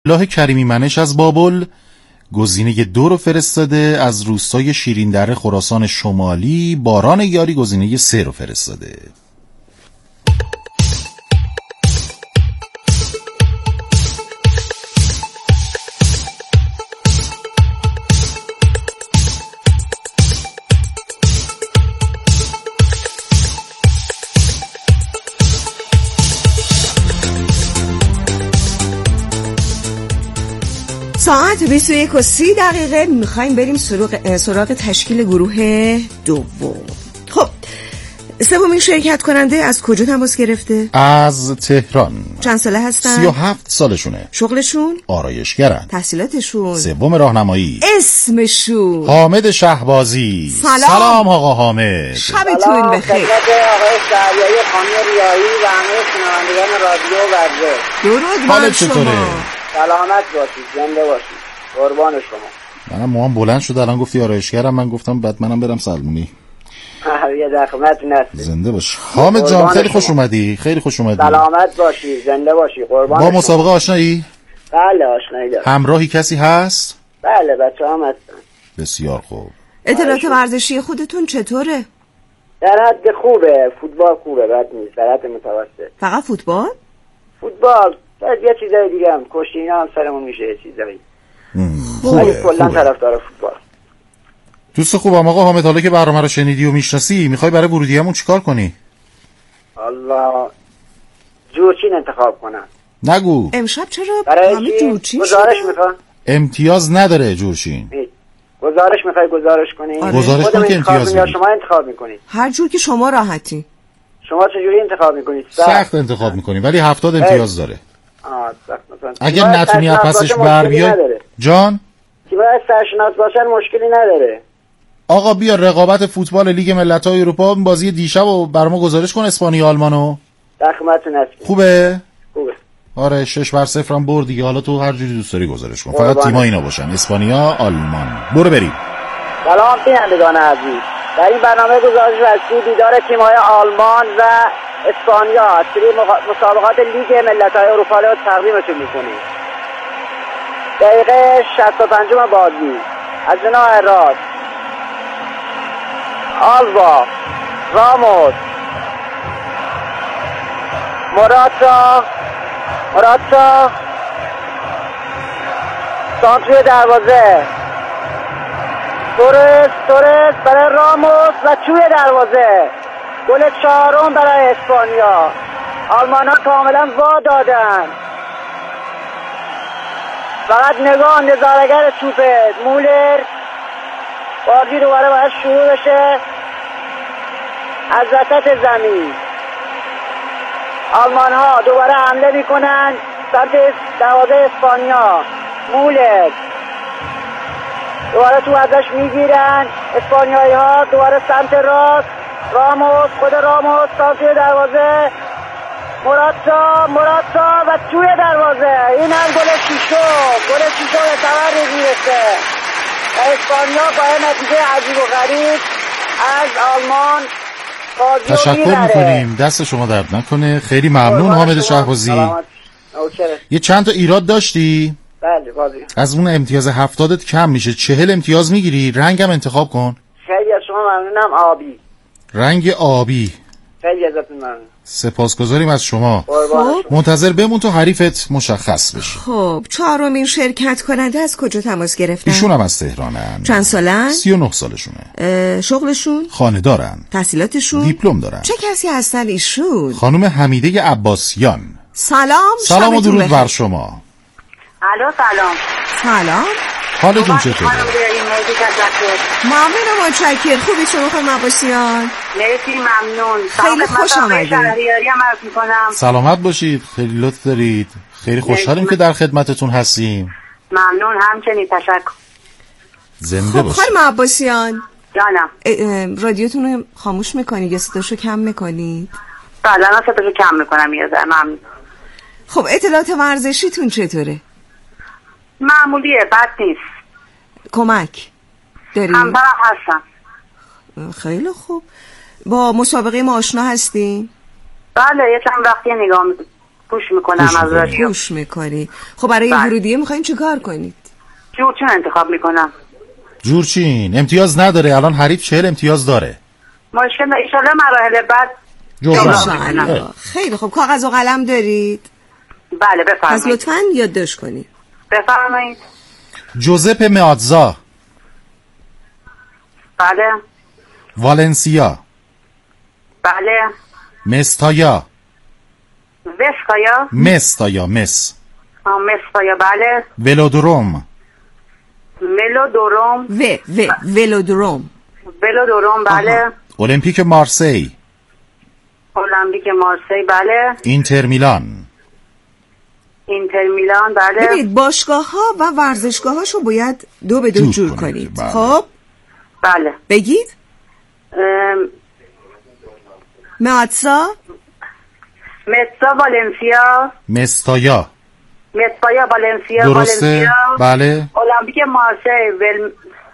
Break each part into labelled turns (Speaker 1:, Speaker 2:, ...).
Speaker 1: الله کریمی منش از بابل گزینه 2 رو فرستاده. از روستای شیرین دره خراسان شمالی باران یاری گزینه 3 رو فرستاده.
Speaker 2: ساعت 21:30 میخوایم بریم سراغ تشکیل گروه دوم. خب سومین شرکت کننده از کجا تماس گرفته؟
Speaker 1: از تهران.
Speaker 2: چند ساله هستن؟
Speaker 1: 37 سالشونه.
Speaker 2: شغلشون؟
Speaker 1: آرایشگرن.
Speaker 2: تحصیلاتشون؟
Speaker 1: سوم راهنمایی.
Speaker 2: اسمشون؟
Speaker 1: حامد شهبازی. سلام آقا حامد.
Speaker 2: شبتون بخیر.
Speaker 3: آقای دریایی، خانم ریایی و همه شنوندگان رادیو ورزش.
Speaker 2: درود بر شما.
Speaker 3: سلامت باشید، زنده باشید، قربان شما.
Speaker 1: منم موام بلند شد الان گفتی آرایشگرم، من گفتم بعد منم برم سلمونی.
Speaker 3: یه دخمتون هست.
Speaker 1: زنده باش حامد جان، خیلی خوش اومدی. خیلی خوش اومدی.
Speaker 3: سلامت باشی، زنده باشی، قربان
Speaker 1: با
Speaker 3: شما.
Speaker 1: مسابقه آشنایی؟
Speaker 3: بله آشنایی دارم.
Speaker 1: همراهی کسی هست؟
Speaker 3: بله بچه‌ام هستن.
Speaker 1: بسیار خوب.
Speaker 2: اطلاعات ورزشی خودتون چطوره؟
Speaker 3: در حد خوبه، فوتبال خوبه، بد نیست، در حد متوسط.
Speaker 2: فقط فوتبال؟
Speaker 3: فوتبال یه چیزای دیگه هم کشتی اینا هم سرمون میشه یه چیزایی.
Speaker 1: خوبه.
Speaker 3: کلا طرفدار فوتبال.
Speaker 1: دوست خوبم آقا حامد، حالا که برنامه رو شنیدی و میشناسی، میخوای برای ورودیامون چیکار کنی؟
Speaker 3: الله جورچین انتخاب کنم.
Speaker 1: نگو.
Speaker 2: امشب چرا
Speaker 3: برای
Speaker 2: همه جورچین
Speaker 3: گزارش
Speaker 2: شده؟
Speaker 3: میخوام.
Speaker 1: امتیاز نداره جورچین.
Speaker 3: گزارش میخوای گزارش کنی؟
Speaker 1: گزارش کن که امتیاز
Speaker 3: یا شما انتخاب میکنید؟
Speaker 2: هر جور که شما راحتی.
Speaker 3: شما چجوری انتخاب میکنید؟
Speaker 1: سخت انتخاب میکنیم ولی 70 امتیاز داره.
Speaker 3: سخت.
Speaker 1: اگر نتونی از پسش بر بیای جان
Speaker 3: که باید سرشناس باشن مشکلی نداره.
Speaker 1: آقا بیا رقابت فوتبال لیگ ملت‌های اروپا بازی دیشب و بر ما گزارش کن. اسپانیا آلمانو
Speaker 3: دخمتون هست.
Speaker 1: خوبه؟
Speaker 3: خوبه.
Speaker 1: آره 6-0 هم برد دیگه. حالا تو هر جوری دوست داری گزارش کن، فقط تیم‌ها اینا باشن، اسپانیا آلمان. برو بریم.
Speaker 3: سلام بینندگان عزیز، در این برنامه گزارش رسمی دیدار تیم‌های آلمان و اسپانیا سری مسابقات لیگ ملت‌های اروپا رو تقدیمتون می‌کنیم. دقیقه 65 بازی از جناح راست آلوا، راموس، موراتا سانتری دروازه، تورس برای راموس و توی دروازه. گل 4 برای اسپانیا. آلمان ها کاملا وا دادن. فقط نگاه نظارگر توپه مولر. بازی دوباره باید شروع بشه از وسط زمین. آلمان ها دوباره حمله میکنن سمت دروازه اسپانیا. مولر دوباره تو ازش میگیرن اسپانیایی ها. دوباره سمت راست خود راموس سمت دروازه. موراتا و توی دروازه. این هم گل شیشم به ثمر میرسه و اسپانیا با نتیجه عجیب و غریب از آلمان
Speaker 1: تشکر میکنیم. دست شما درد نکنه. خیلی ممنون حامد شهبازی. یه چند تا ایراد داشتی؟
Speaker 3: بله بازی
Speaker 1: از اون امتیاز 70 کم میشه، 40 امتیاز میگیری. رنگم انتخاب کن.
Speaker 3: خیلی از شما ممنونم. آبی،
Speaker 1: رنگ آبی.
Speaker 3: خیلی ازتون ممنون.
Speaker 1: سپاسگزاریم از شما. منتظر بمون تا حریفت مشخص بشه.
Speaker 2: خب چهارمین شرکت کننده از کجا تماس گرفتن؟
Speaker 1: ایشون هم از تهرانن.
Speaker 2: چند سالن؟
Speaker 1: 39 سالشونه.
Speaker 2: شغلشون؟
Speaker 1: خانه دارن.
Speaker 2: تحصیلاتشون؟
Speaker 1: دیپلم دارن.
Speaker 2: چه کسی هستن ایشون؟
Speaker 1: خانم حمیده عباسیان.
Speaker 2: سلام
Speaker 1: و درود بر شما.
Speaker 4: الو
Speaker 2: سلام.
Speaker 1: حالتون چطوره؟
Speaker 2: ممنونم متشکرم. خوبی شما خانم عباسیان؟
Speaker 4: مرسی ممنون.
Speaker 2: خیلی خوش آمدید.
Speaker 4: شهریاری هم عرض میکنم.
Speaker 1: سلامت باشید. خیلی لطف دارید. خیلی خوشحالیم که در خدمتتون هستیم.
Speaker 4: ممنون همچنین. تشکر.
Speaker 1: زنده باشید.
Speaker 2: خانم عباسیان
Speaker 4: جانم.
Speaker 2: رادیوتون رو خاموش میکنید یا صداشو کم میکنید؟
Speaker 4: بله من صداشو کم میکنم یه ذره. ممنون.
Speaker 2: خب اطلاعات ورزشیتون چطوره؟
Speaker 4: معمولیه، بد نیست.
Speaker 2: کمک دارید؟
Speaker 4: همبرم هستم.
Speaker 2: خیلی خوب. با مسابقه ما آشنا هستین؟
Speaker 4: بله یه چند وقتی نگاه میکنم. گوش میکنم از رادیو.
Speaker 2: گوش میکنی. خب برای ورودیه میخواین چی کار کنید؟
Speaker 4: جورچین انتخاب میکنم.
Speaker 1: جورچین امتیاز نداره، الان حریف 40 امتیاز داره.
Speaker 4: مشکل نه، ایشالله مراحل بعد
Speaker 2: خیلی خب. کاغذ و قلم دارید؟
Speaker 4: بله بفرمایید.
Speaker 2: پس لطفاً یادداشت کنید.
Speaker 4: بفرمایید.
Speaker 1: جوزپه مئاتزا.
Speaker 4: بله.
Speaker 1: والنسیا.
Speaker 4: بله.
Speaker 1: مستایا.
Speaker 4: وسکایا.
Speaker 1: مستایا مس.
Speaker 4: مستایا بله.
Speaker 1: ولودروم.
Speaker 4: ملودروم.
Speaker 2: ولودروم.
Speaker 4: ولودروم بله.
Speaker 1: المپیک مارسی.
Speaker 4: المپیک مارسی بله.
Speaker 1: اینتر میلان.
Speaker 4: اینتر میلان بله.
Speaker 2: ببینید باشگاه‌ها و ورزشگاه‌هاشو باید دو به دو جور کنید.
Speaker 1: بله.
Speaker 2: خب
Speaker 4: بله
Speaker 2: بگید. مئاتزا.
Speaker 4: متسا والنسیا.
Speaker 1: مستایا.
Speaker 4: مستایا والنسیا.
Speaker 1: درسته بله.
Speaker 4: المپیک مارسی.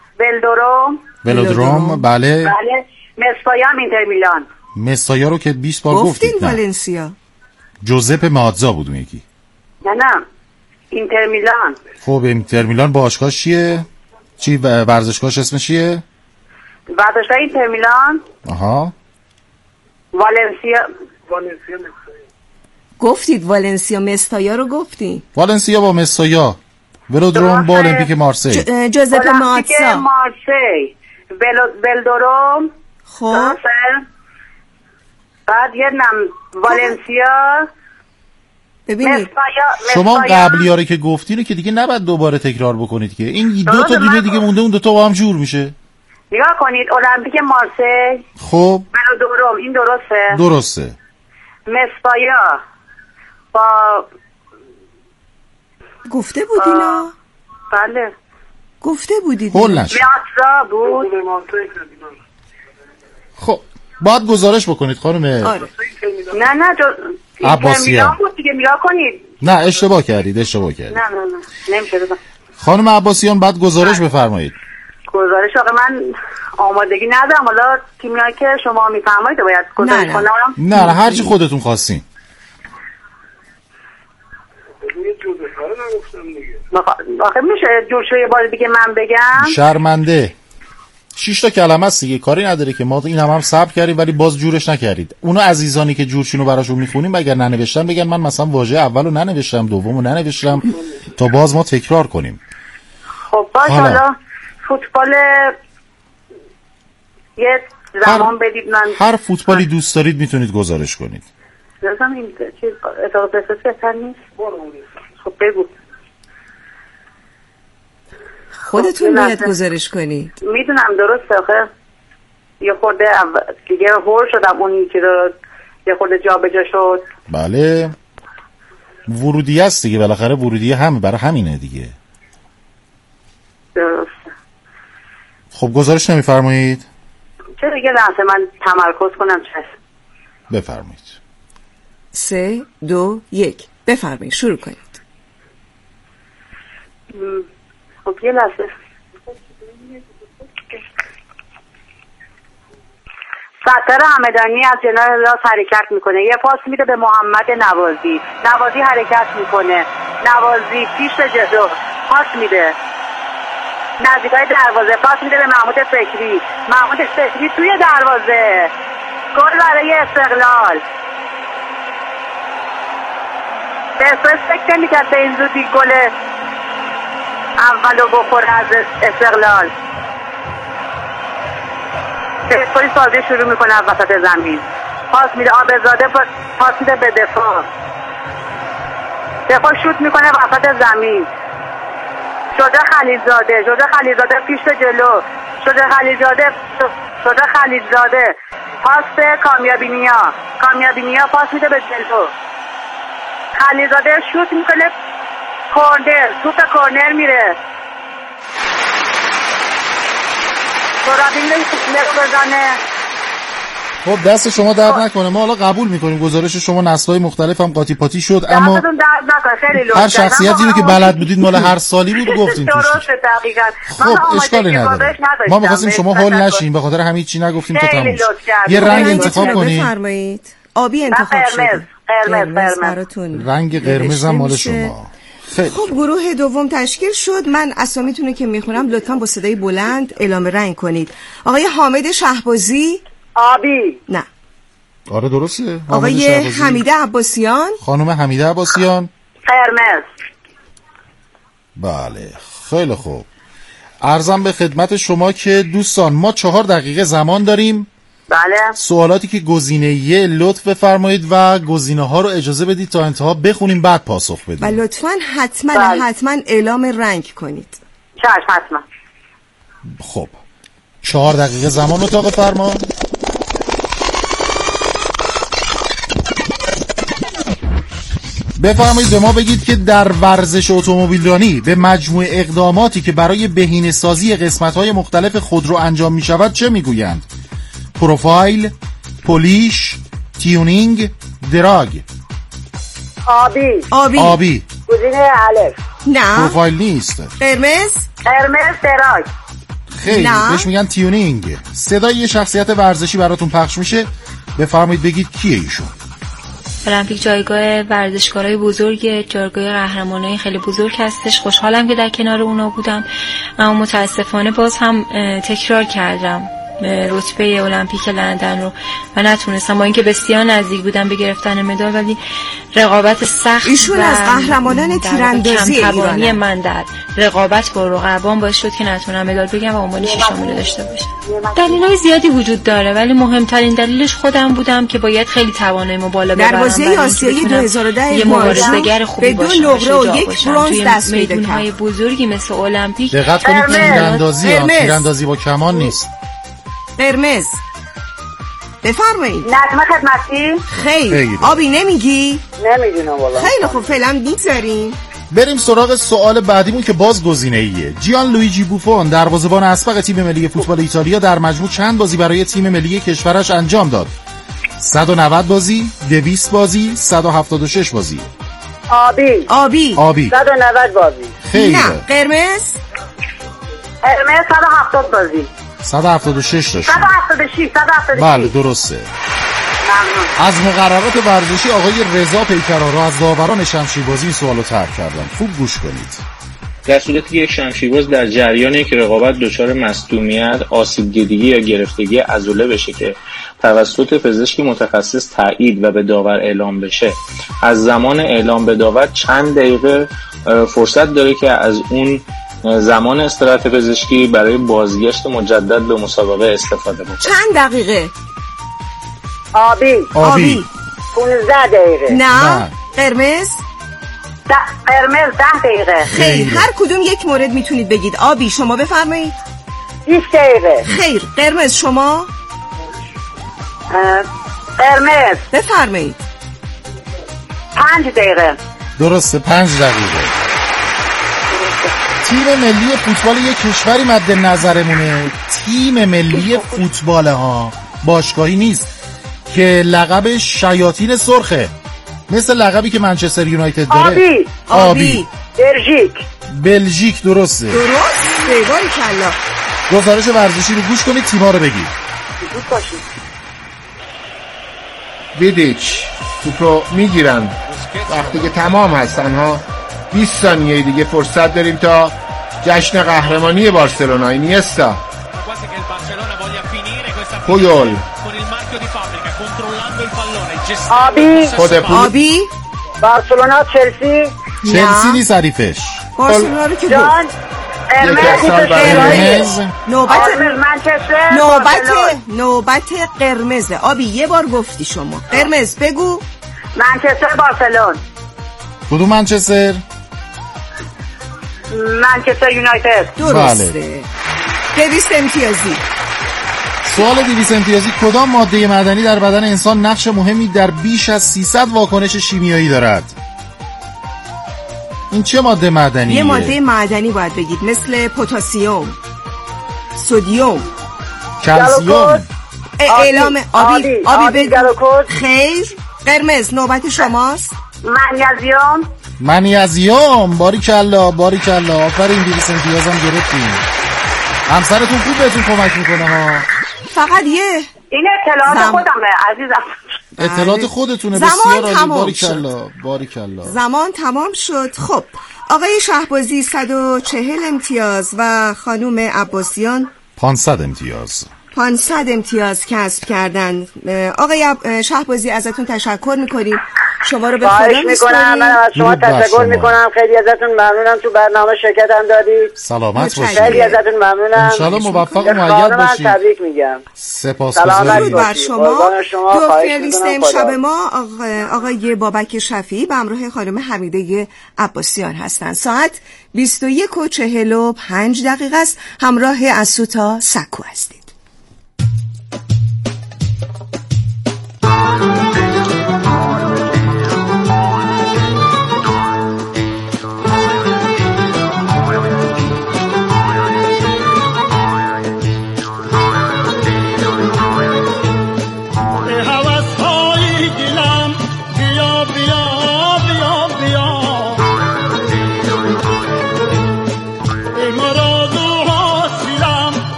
Speaker 1: ولودروم بله.
Speaker 4: بله. مستایا هم اینتر میلان.
Speaker 1: مستایا رو که 20 بار گفتید.
Speaker 2: والنسیا.
Speaker 1: جوزپه مئاتزا بود اون یکی.
Speaker 4: نه اینتر میلان.
Speaker 1: خب اینتر میلان باشگاهش چیه؟ چی ورزشگاهش اسمش چیه؟
Speaker 4: ورزشگاه اینتر میلان.
Speaker 1: آها.
Speaker 4: والنسیا.
Speaker 2: گفتید والنسیا. مستایا رو گفتید.
Speaker 1: والنسیا با مستایا. ولودروم با المپیک مارسی.
Speaker 2: جوزپه مئاتزا.
Speaker 4: مارسی. ولودروم.
Speaker 2: خب
Speaker 4: بعد یه والنسیا.
Speaker 2: ببینید
Speaker 1: شما قبلی رو که گفتین که دیگه نباید دوباره تکرار بکنید که این دو تا دونه دیگه مونده، اون دو تا با هم جور میشه.
Speaker 4: نگاه کنید المپیک مارسی.
Speaker 1: خب
Speaker 4: ولودروم این
Speaker 1: درسته.
Speaker 4: مستایا با
Speaker 2: گفته بودینا.
Speaker 4: بله
Speaker 2: گفته بودید.
Speaker 4: مئاتزا بود.
Speaker 1: خب باید گزارش بکنید خانم.
Speaker 2: آره.
Speaker 4: نه
Speaker 1: عباسیان
Speaker 4: بود دیگه. نگاه کنید.
Speaker 1: نه اشتباه کردید.
Speaker 4: نه نمیشه.
Speaker 1: خانم عباسیان بعد گزارش بفرمایید.
Speaker 4: گزارش آقا من آمادگی ندارم، حالا تیمیایی که شما میفرمایید باید گزارش کنم.
Speaker 1: نه هر چی خودتون خواستین.
Speaker 4: آخه میشه جوشو یه بار دیگه من بگم؟
Speaker 1: شرمنده 6 تا کلمه است دیگه، کاری نداره که ما این هم صبر کردیم ولی باز جورش نکردید. اونو عزیزانی که جورشونو براشون میخونیم اگر ننوشتن بگن من مثلا واژه اولو ننوشتم دومو ننوشتم تا باز ما تکرار کنیم.
Speaker 4: خب باشه حالا فوتبال یه زمان بدید من
Speaker 1: هر فوتبالی دوست دارید میتونید گزارش کنید.
Speaker 4: لازم این چیز اطلاعات اساسی اصلا نیست. خب بگو.
Speaker 2: خودتون باید گزارش کنید.
Speaker 4: میدونم درسته آخه یه خورده دیگه هور شدم اونی که یه خورده جا به جا شد.
Speaker 1: بله ورودی است دیگه، بالاخره ورودی هم برای همینه دیگه.
Speaker 4: درسته.
Speaker 1: خب گزارش نمیفرمایید؟
Speaker 4: چرا دیگه لحظه من تمرکز کنم.
Speaker 1: بفرمایید.
Speaker 2: 3 2 1 بفرمایید شروع کنید.
Speaker 4: خب یه لحظه. ستاره همدانی از جناح راست حرکت میکنه، یه پاس میده به محمد نوازی. نوازی حرکت میکنه، نوازی پیش به جلو پاس میده نزدیکای دروازه، پاس میده به محمود فکری. محمود فکری توی دروازه، گل برای استقلال. پرسپولیس فکر نمی‌کرد به این زودی گل اولو بخوره از استقلال. پرسپولیس بازی شروع میکنه از وسط زمین، پاس میده آبزاده، پاس میده به دفاع شوت میکنه وسط زمین. شجاع خلیلزاده پیش به جلو، شجاع خلیلزاده پاس به کامیابی نیا پاس میده به جلو. خلیلزاده شوت میکنه، کورنر، توپ کورنر میره. سرابین رو بزنه.
Speaker 1: خب دست شما درد نکنه، ما حالا قبول میکنیم گزارش شما نسل‌های مختلف هم قاطی پاتی شد، اما هر شخصیتی رو که بلد بودید مال هر سالی بود گفتین توش. خب اشکالی نداره، ما می‌خواستیم شما حال نشین، به خاطر همین چی نگفتیم تا تموم. یه رنگ انتخاب کنید.
Speaker 2: بفرمایید. آبی انتخاب شده.
Speaker 4: قرمز
Speaker 2: براتون
Speaker 1: رنگ قرمز هم مال شما.
Speaker 2: خب گروه دوم تشکیل شد. من اسامیتون که میخونم لطفاً با صدای بلند اعلام رنگ کنید. آقای حامد شهبازی
Speaker 3: آبی.
Speaker 2: نه.
Speaker 1: آره درسته.
Speaker 2: آقای حمیده عباسیان.
Speaker 1: خانم حمیده عباسیان
Speaker 4: قرمز.
Speaker 1: بله خیلی خوب. عرضم به خدمت شما که دوستان ما 4 دقیقه زمان داریم.
Speaker 4: بله.
Speaker 1: سوالاتی که گزینه یه لطف بفرمایید و گزینه ها رو اجازه بدید تا انتها بخونیم بعد پاسخ بدیم.
Speaker 2: و لطفاً حتما اعلام رنگ کنید.
Speaker 4: چشم حتما.
Speaker 1: خب 4 دقیقه زمان اتاق فرما. بفرمایید به ما بگید که در ورزش اتومبیلرانی به مجموع اقداماتی که برای بهینه‌سازی قسمت‌های مختلف خودرو انجام می‌شود چه می‌گویند؟ پروفایل، پولیش، تیونینگ، دراگ.
Speaker 3: آبی. گزینه الف.
Speaker 2: نه.
Speaker 1: پروفایل نیست.
Speaker 2: قرمز
Speaker 3: دراگ.
Speaker 1: خیلی بهش میگن تیونینگ. صدای یه شخصیت ورزشی براتون پخش میشه. بفرمایید بگید کیه ایشون.
Speaker 5: المپیک جایگاه ورزشکارای بزرگ، جایگاه قهرمانای خیلی بزرگ هستش. خوشحالم که در کنار اونا بودم، اما متاسفانه باز هم تکرار کردم رتبه المپیک لندن رو و نتونستم، با اینکه بسیار نزدیک بودم به گرفتن مدال، ولی رقابت سخت
Speaker 2: ایشون از قهرمانان تیراندازی ایرانه.
Speaker 5: من در رقابت با رقبان باعث شد که نتونم مدال بگم و عنوان ششم رو داشته باشم. دلایل زیادی وجود داره ولی مهمترین دلیلش خودم بودم که باید خیلی تواناییمو بالا ببرم.
Speaker 2: در بازی آسیایی 2010
Speaker 5: یه مبارزه‌گر خوبی باشم.
Speaker 2: به 2 نقره و 1 برنز دست پیدا کردم.
Speaker 5: میدون‌های بزرگی مثل المپیک.
Speaker 1: دقت کنید تیراندازی با کمان نیست.
Speaker 2: قرمز. بفرمایید.
Speaker 4: نظم خدمتی.
Speaker 2: خیر. آبی نمیگی؟
Speaker 3: نمیدونم والا.
Speaker 2: خیلی خوب فعلا میگذاریم.
Speaker 1: بریم سراغ سوال بعدیمون که باز گزینه ایه. جیان لویجی بوفون دروازه‌بان اسبق تیم ملی فوتبال ایتالیا در مجموع چند بازی برای تیم ملی کشورش انجام داد؟ 190 بازی، 200 بازی، 176 بازی.
Speaker 3: آبی. 190 بازی.
Speaker 1: خیر.
Speaker 2: نه. قرمز
Speaker 4: 170 بازی.
Speaker 1: 176 داشت.
Speaker 4: 176.
Speaker 1: بله درسته. از مقررات ورزشی آقای رضا پیکرارو از داوران شمشیربازی این سوالو طرح کردن. خوب گوش کنید.
Speaker 6: در صورتی که یک شمشیرباز در جریان یک رقابت دچار مصدومیت، آسیب دیدگی یا گرفتگی عضله بشه که توسط پزشک متخصص تایید و به داور اعلام بشه، از زمان اعلام به داور چند دقیقه فرصت داره که از اون زمان استراحت پزشکی برای بازگشت مجدد به مسابقه استفاده بکنه؟
Speaker 2: چند دقیقه؟
Speaker 3: آبی 15 دقیقه.
Speaker 2: نه. قرمز
Speaker 4: 10 دقیقه.
Speaker 2: خیر. هر کدوم یک مورد میتونید بگید. آبی شما بفرمایید.
Speaker 3: 20 دقیقه.
Speaker 2: خیر. قرمز شما؟
Speaker 4: قرمز
Speaker 2: بفرمایید.
Speaker 4: 5 دقیقه.
Speaker 1: درسته 5 دقیقه. تیم ملی فوتبال یک کشوری مد نظرمونه. تیم ملی فوتبال ها باشگاهی نیست که لقبش شیاطین سرخه، مثل لقبی که منچستر یونایتد داره.
Speaker 3: آبی.
Speaker 1: بلژیک. درسته.
Speaker 2: باریکلا.
Speaker 1: گزارش ورزشی رو گوش کنید، تیم‌ها رو بگید.
Speaker 7: ویدیچ توپ رو میگیرن وقتی که تمام هستن ها. 20 ثانیه دیگه فرصت داریم تا جشن قهرمانی بارسلونا. اینیستا، پویول،
Speaker 3: آبی. بارسلونا، چلسی
Speaker 1: نیست حریفش.
Speaker 2: بارسلونا رو که نوبت قرمزه. آبی یه بار گفتی شما. قرمز بگو.
Speaker 4: منچستر بارسلون.
Speaker 1: کدوم منچستر؟
Speaker 4: منچستر یونایتد.
Speaker 2: درسته. 200 امتیازی.
Speaker 1: سوال 200 امتیازی. کدام ماده معدنی در بدن انسان نقش مهمی در بیش از 300 واکنش شیمیایی دارد؟ این چه ماده معدنیه؟
Speaker 2: یه ماده معدنی باید بگید، مثل پتاسیم، سدیم،
Speaker 1: کلسیم.
Speaker 2: اعلام. آبی بگو. خیر. قرمز نوبت شماست.
Speaker 1: منیزیم. باریکلا. آفرین 200 امتیازم گرفتیم. همسرتون خوب بهتون کمک میکنه ها.
Speaker 2: فقط یه
Speaker 4: این اطلاعات خودمه عزیزم.
Speaker 1: اطلاعات خودتونه. بسیار عالی. باریکلا.
Speaker 2: زمان تمام شد. خب آقای شهبازی 140 امتیاز و خانم عباسیان
Speaker 1: 500 امتیاز.
Speaker 2: 500 امتیاز کسب کردن. آقای شهبازی ازتون تشکر میکنیم، شما رو به خدا
Speaker 3: میسپاریم. من از شما تشکر میکنم، خیلی ازتون ممنونم تو برنامه شرکت هم دادید.
Speaker 1: سلامت باشید.
Speaker 3: خیلی ازتون ممنونم.
Speaker 1: ان شاءالله موفق و مؤید باشید.
Speaker 3: من تبریک میگم.
Speaker 1: سپاسگزاریم.
Speaker 2: بر شما. دکتر لیست امشب ما آقای بابک شفیعی به همراه خانم حمیده عباسیان هستند. ساعت 21:45 است. همراه اسوتا سکو هستید.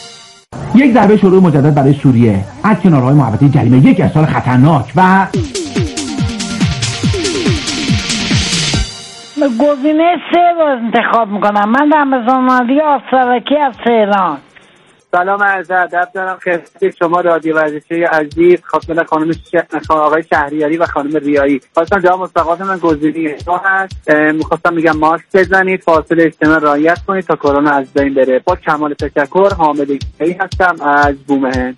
Speaker 8: یک ضربه شروع مجدد برای سوریه از کنارهای محوطه جریمه، یک ارسال خطرناک و گزینه 3 رو انتخاب میکنم. من رمضان علی آسرکی از تهران.
Speaker 9: سلام عرض ادب دارم خدمت شما رادیو ورزشی عزیز، خاطر خانم آقای شهریاری و خانم ریایی. خواستم جواب مستقیم من گزینه 2 هست. میخواستم بگم ماسک بزنید، فاصله اجتماعی رعایت کنید تا کرونا از بین بره. با کمال تشکر، حامد ایایی هستم از بومهن.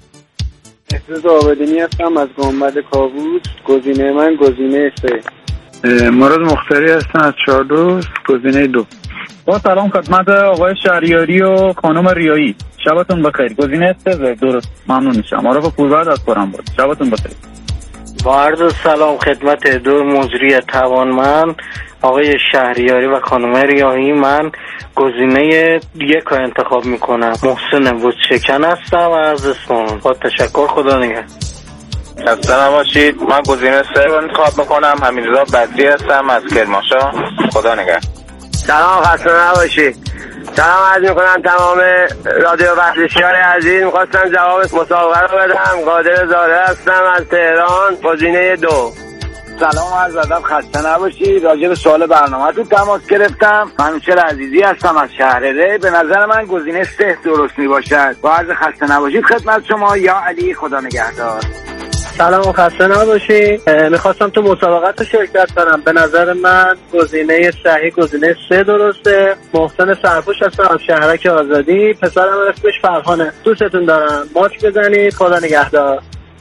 Speaker 10: احساس آبادینی هستم از گنبد کاووس. گزینه من گزینه 3.
Speaker 11: مراد مختاری هستم از چهاردوست. گزینه 2. با سلام خدمت آقای شهریاری و خانم ریایی. شبتون بخیر. گزینه 3 درست. ممنون میشم. عارف پوربرد از قرآن بود. شبتون بخیر.
Speaker 12: با عرض سلام خدمت دو مجری توانمند آقای شهریاری و خانم ریایی، من گزینه 1 رو انتخاب میکنم. محسن بودشکن هستم از اصفهان. با تشکر، خدا نگهدار.
Speaker 13: خسته نباشید. من گزینه 3 رو انتخاب میکنم. حمیدرضا بدری هستم از کرمانشاه. خدا نگهدار.
Speaker 14: سلام، خسته نباشید. سلام عرض میکنم تمام رادیو ورزشیان عزیز. میخواستم جواب مسابقه رو بدم. قادر زاده هستم از تهران. گزینه 2.
Speaker 15: سلام عرض ادب، خسته نباشید. راجع به سوال برنامه تو تماس گرفتم. منوچهر عزیزی هستم از شهر ری. به نظر من گزینه 3 درست میباشد. با عرض خسته نباشید خدمت شما. یا علی، خدا نگهدار.
Speaker 9: سلام و خسته نباشید. میخواستم تو مسابقات شرکت کنم. به نظر من گزینه صحیح گزینه 3 درسته. محسن سرپوش هستم از شهرک آزادی. پسرم اسمش فرهانه. دوستتون دارم. ماچ بزنید. خدا نگهدار.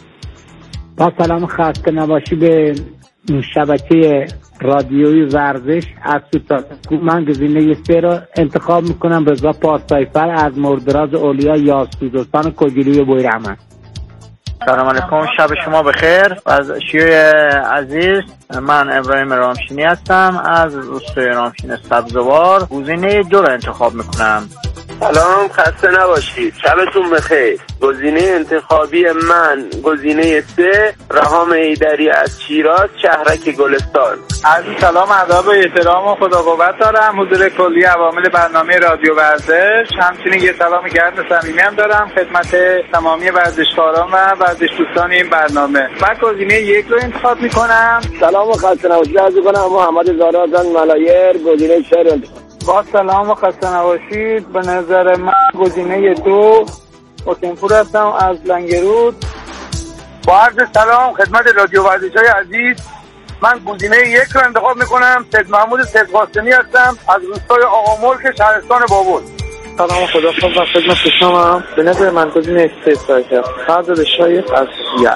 Speaker 16: با سلام خسته نباشی به شبکه رادیویی ورزش از سوتاسکو. من گزینه 3 رو انتخاب میکنم. رضا پارسایفر از مردراز اولیا یاسو دوستان کجیلوی بویرحمن.
Speaker 17: سلام علیکم، شب شما بخیر. از شیوع عزیز، من ابراهیم رامشینی هستم از روستای رامشین سبزوار. گزینه 2 رو انتخاب میکنم.
Speaker 14: سلام، خسته نباشید. شبتون بخیر. گزینه انتخابی من گزینه 3 رهام ایدری از شیراز، شهرک گلستان.
Speaker 11: عرض سلام، ادب و احترام و خدا قوت دارم حضور کلی عوامل برنامه رادیو ورزش. همچنین یه سلام گرم صمیمی هم دارم خدمت تمامی ورزشکاران و ورزش دوستان این برنامه. من گزینه 1 رو انتخاب میکنم.
Speaker 14: سلام و خسته نباشید. عرض کنم محمد زارا از ملایر. گزینه 4 رو انتخاب.
Speaker 11: با سلام و خسته نباشید. به نظر من گزینه 2 حسینپور هستم از لنگرود.
Speaker 15: با عرض سلام خدمت رادیو ورزشی عزیز. من گزینه 1 رو انتخاب میکنم. سید محمود سید قاسمی هستم از روستای آقا ملک شهرستان بابل.
Speaker 9: سلام و خدا خدمت شما. به نظر من گزینه 3 فرد شایق از یه.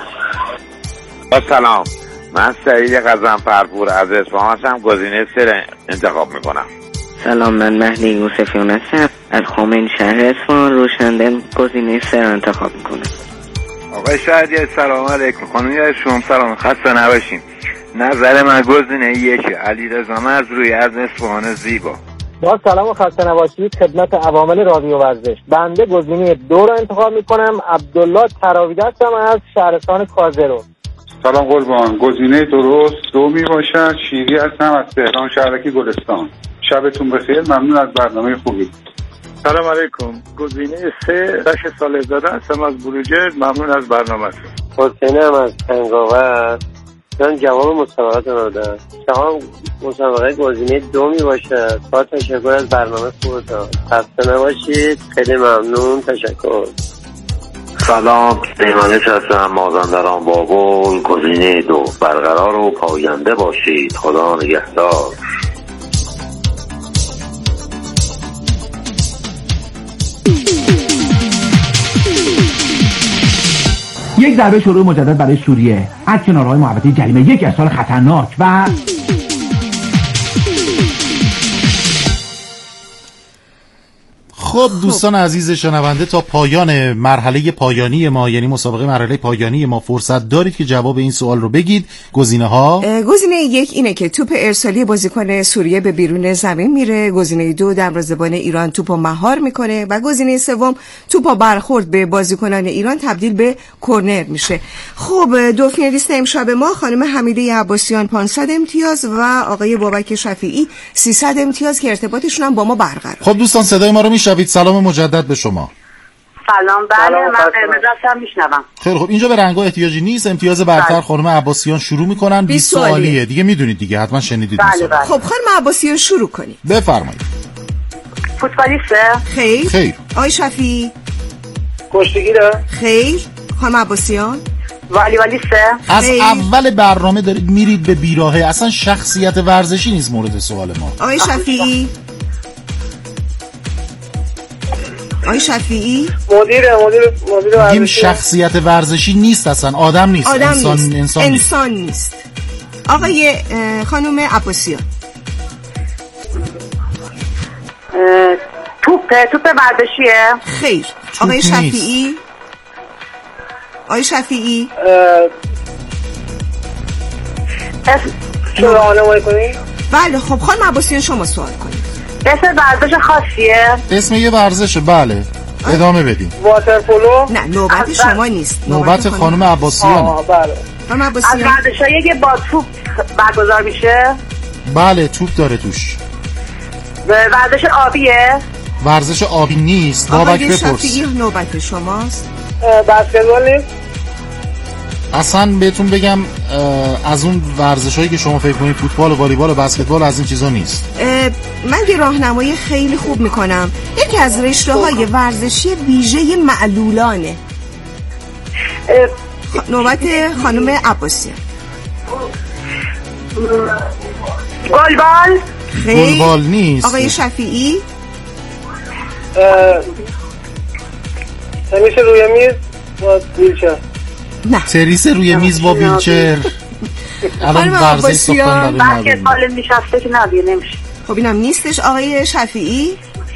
Speaker 13: با سلام، من سعید قزنفرپور از اصفهان هستم. گزینه 3 رو انتخاب میکنم.
Speaker 18: سلام، من مهدی یوسفیان هستم از خمین شهر اصفهان. روشندن گزینه 3 رو انتخاب میکنم.
Speaker 11: آقای شهریاری سلام علیکم. خانم شما سلام، خسته نباشین. نظر من گزینه 1 علیرضا مرزرویی از اصفهان زیبا.
Speaker 9: با سلام و خسته نباشید خدمت عوامل رادیو ورزش. بنده گزینه 2 رو انتخاب میکنم. عبدالله تراویده هستم از شهرستان کازرو.
Speaker 19: سلام قربان، گزینه درست 2 میباشد. شیری هستم از تهران، شهرک گلستان. شبتون بخیر، ممنون از برنامه خوبی.
Speaker 11: سلام علیکم. گزینه 3 رشید صالح زاده هستم از بروجرد. ممنون از برنامه.
Speaker 14: حسینم از تنگاور. من جواب مسابقات رو دادم. جواب مسابقه گزینه 2 میباشد. با تشکر از برنامه خوبتان. خسته نباشید. خیلی ممنون. تشکر.
Speaker 20: سلام، پیمانش هستم مازندران بابل. گزینه 2 برقرار و پاینده باشید. خدا نگهدار.
Speaker 21: یک ضربه شروع مجدد برای سوریه از کنارهای محوطه جریمه. یک ارسال خطرناک و
Speaker 1: خب دوستان عزیز شنونده، تا پایان مرحله پایانی ما، یعنی مسابقه مرحله پایانی ما، فرصت دارید که جواب این سوال رو بگید.
Speaker 2: گزینه 1 اینه که توپ ارسالی بازیکن سوریه به بیرون زمین میره. گزینه 2 دروازه‌بان ایران توپو مهار میکنه و گزینه 3 توپو برخورد به بازیکنان ایران تبدیل به کرنر میشه. خب دو فینالیست امشب ما خانم حمیده عباسیان 500 امتیاز و آقای بابک شفیعی 300 امتیاز که ارتباطشون هم با ما برقرار.
Speaker 1: خب دوستان صدای ما رو میشنوید؟ سلام مجدد به شما.
Speaker 4: سلام. بله من قرمز هستم، میشنوم.
Speaker 1: خیلی خب، اینجا به رنگ‌ها احتیاجی نیست. امتیاز برتر خانم عباسیان شروع میکنن. 20 سوالیه دیگه، میدونید دیگه، حتما شنیدید.
Speaker 4: بله.
Speaker 2: خب خانم عباسیان شروع کنید.
Speaker 1: بفرمایید.
Speaker 4: فوتبالیسته؟
Speaker 2: خیر. آقای شفیعی؟
Speaker 10: کشتیگیره؟
Speaker 2: خیر. خانم عباسیان؟
Speaker 4: والیبالیسته؟
Speaker 1: از اول برنامه دارید میرید به بیراهه، اصلا شخصیت ورزشی نیست مورد سوال ما.
Speaker 2: آقای شفیعی؟
Speaker 10: مدیر
Speaker 1: ورزشی. شخصیت ورزشی نیست، اصلا آدم نیست.
Speaker 2: انسان نیست. آقای خانم عباسیان؟
Speaker 4: توپ ورزشیه؟
Speaker 2: خیر. آقای شفیعی؟
Speaker 10: چرا راهنمایی کنی؟
Speaker 2: بله خب خانم عباسیان شما سوال کنید.
Speaker 4: اسم ورزش خاصیه؟
Speaker 1: اسم یه ورزشه. بله ادامه بدیم.
Speaker 10: واترپولو؟
Speaker 2: نه نوبت شما نیست،
Speaker 1: نوبت خانم عباسیان.
Speaker 10: بله.
Speaker 2: خانم عباسیان
Speaker 4: از ورزشایی که با توپ برگزار میشه؟
Speaker 1: بله توپ داره توش.
Speaker 4: ورزش آبیه؟
Speaker 1: ورزش آبی نیست. بابک بپرس.
Speaker 2: آقای شفیعی نوبت شماست.
Speaker 10: بسکتبال نیست؟
Speaker 1: اصلا بهتون بگم از اون ورزشایی که شما فکر کنید فوتبال و والیبال و بسکتبال از این چیزا نیست.
Speaker 2: من یه راهنمایی خیلی خوب میکنم. یکی از رشته‌های ورزشی ویژه معلولانه. نوبت خانم عباسیان.
Speaker 4: گلبال؟
Speaker 1: گلبال نیست.
Speaker 2: آقای شفیعی؟
Speaker 10: تنیس روی میز با ویلچر؟
Speaker 2: نه.
Speaker 1: تنیس روی میز با ویلچر.
Speaker 2: خانم عباسیان
Speaker 4: بسکتبال نشسته که نبیه نمیشه.
Speaker 2: خب اینم نیستش. آقای شفیعی؟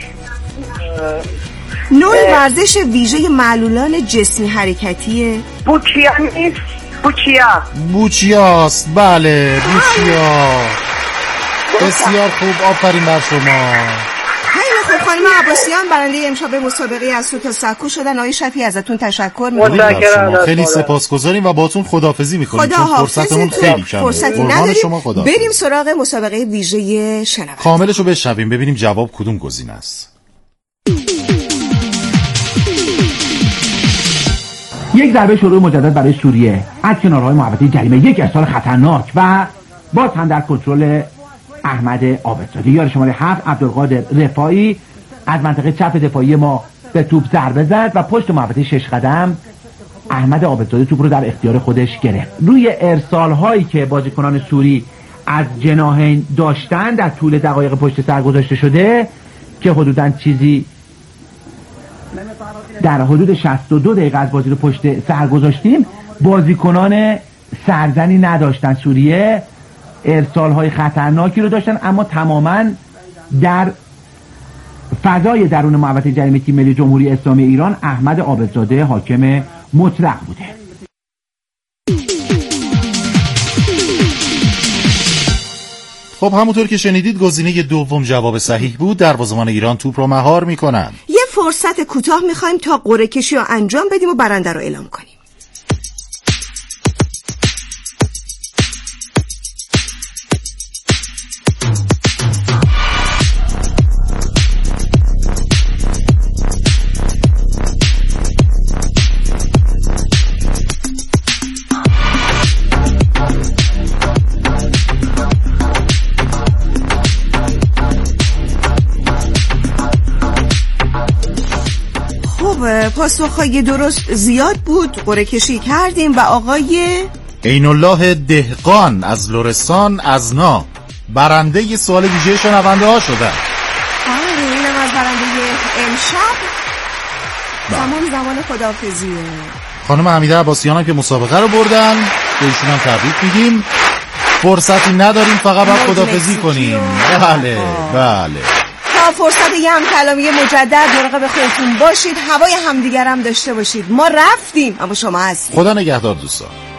Speaker 2: نوع ورزش ویژه معلولان جسمی حرکتیه.
Speaker 4: بوچیا نیست؟
Speaker 1: بوچیاست. بله بوچیا. بسیار خوب، آفرین بر شما.
Speaker 2: خیلی خوب خانم عباسیان برنده امشب مسابقه از سوت سکو شدن. آقای شفیعی ازتون تشکر
Speaker 10: می‌کنم.
Speaker 1: خیلی سپاسگزاریم و باهاتون خداحافظی می‌کنیم چون فرصتمون خیلی کمه.
Speaker 2: فرصتی نداریم. بریم سراغ مسابقه ویژه شنونده.
Speaker 1: کاملشو بشنویم ببینیم جواب کدوم گزینه است.
Speaker 21: یک ضربه شروع مجدد برای سوریه از کنارهای محوطه جریمه. یک ارسال خطرناک و باز هم در کنترل احمد عابدزاده. یار شماره 7 عبدالقادر رفاعی از منطقه چپ دفاعی ما به توپ ضربه زد و پشت محوطه 6 قدم احمد عابدزاده توپ رو در اختیار خودش گرفت. روی ارسال هایی که بازیکنان سوری از جناحین داشتن در طول دقایق پشت سر گذاشته شده که حدوداً چیزی در حدود 62 دقیقه از بازی رو پشت سر گذاشتیم. بازیکنان سرزنی نداشتن سوریه، ارسال های خطرناکی رو داشتن، اما تماما در فضای درون محوطه جریمه تیم ملی جمهوری اسلامی ایران احمد عابدزاده حاکم مطلق بوده.
Speaker 1: خب همونطور که شنیدید گزینه دوم جواب صحیح بود. دروازه‌بان ایران توپ رو مهار میکنن.
Speaker 2: یه فرصت کوتاه میخوایم تا قرعه کشی رو انجام بدیم و برنده رو اعلام کنیم. پاسخهای درست زیاد بود، قرعه کشی کردیم و آقای
Speaker 1: عین الله دهقان از لرستان ازنا برنده ی سوال ویژه شنونده ها شدن.
Speaker 2: اینم از برنده امشب. زمان خداحافظیه.
Speaker 1: خانم حمیده عباسیان هم که مسابقه رو بردن، به ایشون هم تبریک میگیم. فرصتی نداریم، فقط باید خداحافظی کنیم. بله
Speaker 2: تا فرصت یه هم کلامی مجدد مراقب خودتون باشید، هوای همدیگر هم داشته باشید. ما رفتیم اما شما هستید.
Speaker 1: خدا نگهدار دوستان.